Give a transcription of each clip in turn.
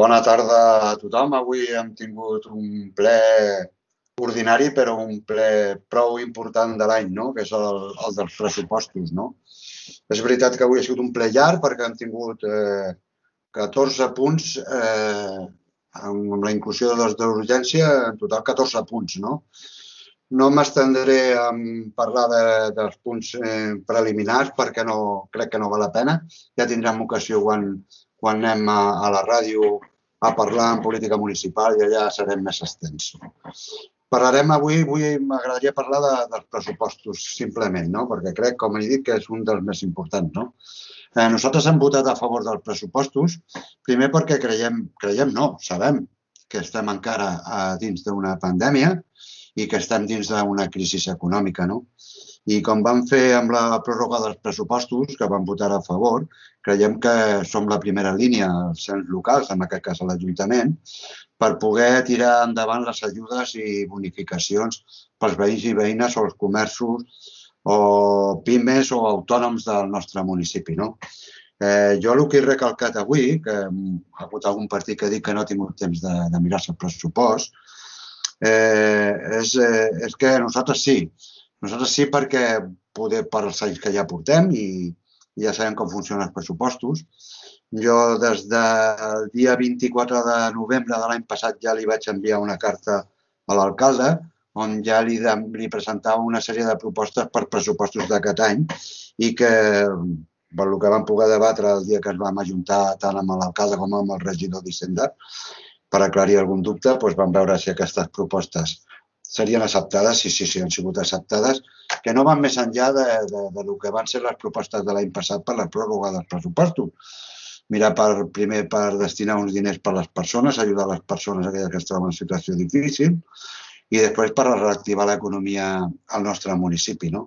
Bona tarda a tothom. Avui hem tingut un ple ordinari, però un ple prou important de l'any, no? Que és el dels pressupostos, no? És veritat que avui ha sigut un ple llarg perquè hem tingut 14 punts, amb la inclusió de les d'urgència, en total 14 punts, no? No m'estendré a parlar dels punts preliminars perquè crec que no val la pena. Ja tindrem ocasió quan anem a la ràdio a parlar en política municipal i allà serem més extens. Parlarem avui m'agradaria parlar dels pressupostos, simplement, no? Perquè crec, com he dit, que és un dels més importants, no? Nosaltres hem votat a favor dels pressupostos, primer perquè sabem que estem encara dins d'una pandèmia i que estem dins d'una crisi econòmica, no? I com vam fer amb la pròrroga dels pressupostos, que vam votar a favor, creiem que som la primera línia als ens locals, en aquest cas a l'Ajuntament, per poder tirar endavant les ajudes i bonificacions pels veïns i veïnes o els comerços o pimes o autònoms del nostre municipi, no? Jo el que he recalcat avui, que ha hagut algun partit que ha dit que no ha tingut temps de mirar-se el pressupost, és que nosaltres sí perquè per als anys que ja portem i ja sabem com funcionen els pressupostos. Jo des del dia 24 de novembre de l'any passat ja li vaig enviar una carta a l'alcalde on ja li presentava una sèrie de propostes per pressupostos d'aquest any i que per el que vam poder debatre el dia que ens vam ajuntar tant amb l'alcalde com amb el regidor d'Hisenda per aclarir algun dubte, doncs vam veure si aquestes propostes serien acceptades, sí, han sigut acceptades, que no van més enllà del que van ser les propostes de l'any passat per la pròrroga dels pressupostos. Mirar primer per destinar uns diners per a les persones, ajudar les persones aquelles que es troben en situació difícil i després per reactivar l'economia al nostre municipi, no?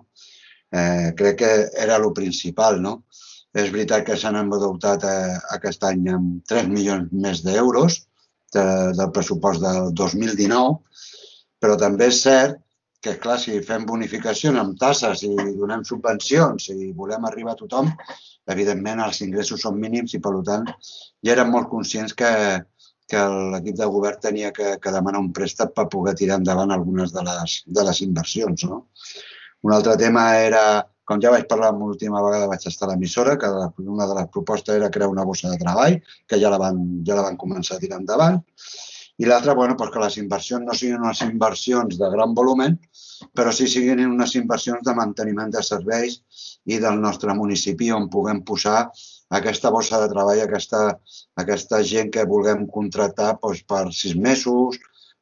Crec que era el principal, no? És veritat que se n'han adoptat aquest any amb 3 milions més d'euros del pressupost del 2019, però també és cert que, clar, si fem bonificacions amb tasses i donem subvencions i volem arribar a tothom, evidentment els ingressos són mínims i, per tant, ja érem molt conscients que l'equip de govern tenia que demanar un préstec per poder tirar endavant algunes de les inversions, no? Un altre tema era, com ja vaig parlar l'última vegada vaig estar a l'emissora, que una de les propostes era crear una bossa de treball, que ja la van començar a tirar endavant. I l'altra, que les inversions no siguin unes inversions de gran volum, però sí siguin unes inversions de manteniment de serveis i del nostre municipi on puguem posar aquesta bossa de treball, aquesta gent que vulguem contractar per 6 mesos,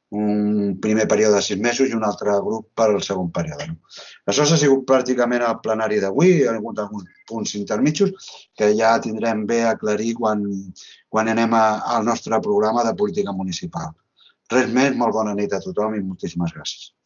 un primer període de 6 mesos i un altre grup per al segon període. Això ha sigut pràcticament el plenari d'avui, hi ha hagut alguns punts intermitjos que ja tindrem bé a aclarir quan anem al nostre programa de política municipal. Res més, molt bona nit a tothom i moltíssimes gràcies.